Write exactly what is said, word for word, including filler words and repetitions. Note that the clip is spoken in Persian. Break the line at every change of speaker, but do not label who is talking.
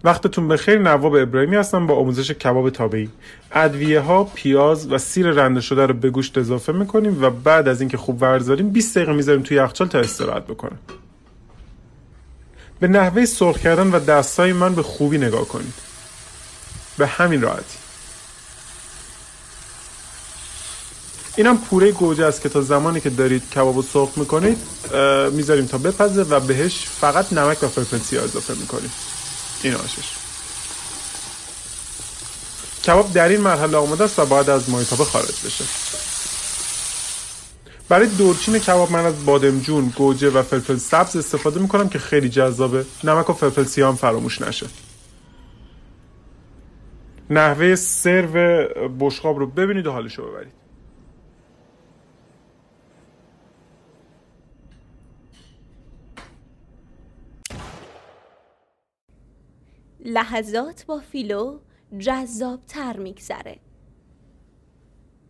وقتتون بخیر. نواب ابراهیمی هستم با آموزش کباب تابعی. ادویه ها، پیاز و سیر رنده شده رو به گوشت اضافه میکنیم و بعد از اینکه خوب ورزاریم بیست دقیقه میذاریم توی یخچال تا استراحت بکنه. به نحوه سرخ کردن و دستای من به خوبی نگاه کنید. به همین راحتی. اینم پوره گوجه است که تا زمانی که دارید کبابو سرخ میکنید میذاریم تا بپزه و بهش فقط نمک و فلفل سیاه اضافه میکنیم. این آشش. کباب در این مرحله آماده است و باید از مایتابه خارج بشه. برای دورچین کباب من از بادمجون، گوجه و فلفل سبز استفاده میکنم که خیلی جذابه. نمک و فلفل سیاه هم فراموش نشه. نحوه سرو بشقاب رو ببینید و حالشو ببرید.
لحظات با فیلو جذاب تر میگذره.